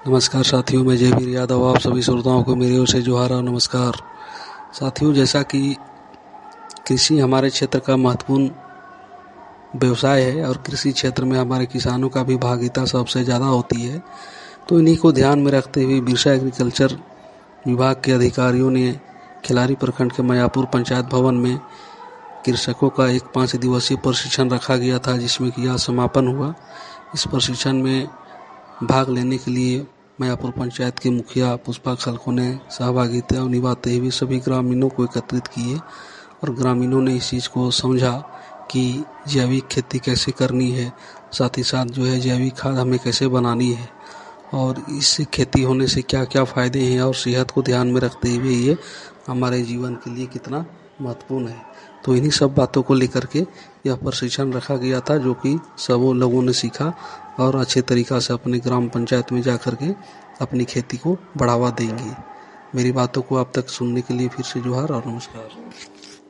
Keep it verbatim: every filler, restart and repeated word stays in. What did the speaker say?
नमस्कार साथियों, मैं जयवीर यादव आप सभी श्रोताओं को मेरी ओर से जोहार और नमस्कार। साथियों, जैसा कि कृषि हमारे क्षेत्र का महत्वपूर्ण व्यवसाय है और कृषि क्षेत्र में हमारे किसानों का भी भागीदारी सबसे ज़्यादा होती है, तो इन्हीं को ध्यान में रखते हुए बिरसा एग्रीकल्चर विभाग के अधिकारियों ने खिलारी प्रखंड के मयापुर पंचायत भवन में कृषकों का एक पाँच दिवसीय प्रशिक्षण रखा गया था, जिसमें कि आज समापन हुआ। इस प्रशिक्षण में भाग लेने के लिए मयापुर पंचायत के मुखिया पुष्पा खलको ने सहभागिता निभाते हुए सभी ग्रामीणों को एकत्रित किए और ग्रामीणों ने इस चीज़ को समझा कि जैविक खेती कैसे करनी है, साथ ही साथ जो है जैविक खाद हमें कैसे बनानी है और इससे खेती होने से क्या क्या फ़ायदे हैं और सेहत को ध्यान में रखते हुए ये हमारे जीवन के लिए कितना महत्वपूर्ण है। तो इन्हीं सब बातों को लेकर के यह प्रशिक्षण रखा गया था, जो कि सब लोगों ने सीखा और अच्छे तरीक़ा से अपने ग्राम पंचायत में जा कर के अपनी खेती को बढ़ावा देंगे। मेरी बातों को आप तक सुनने के लिए फिर से जोहार और नमस्कार।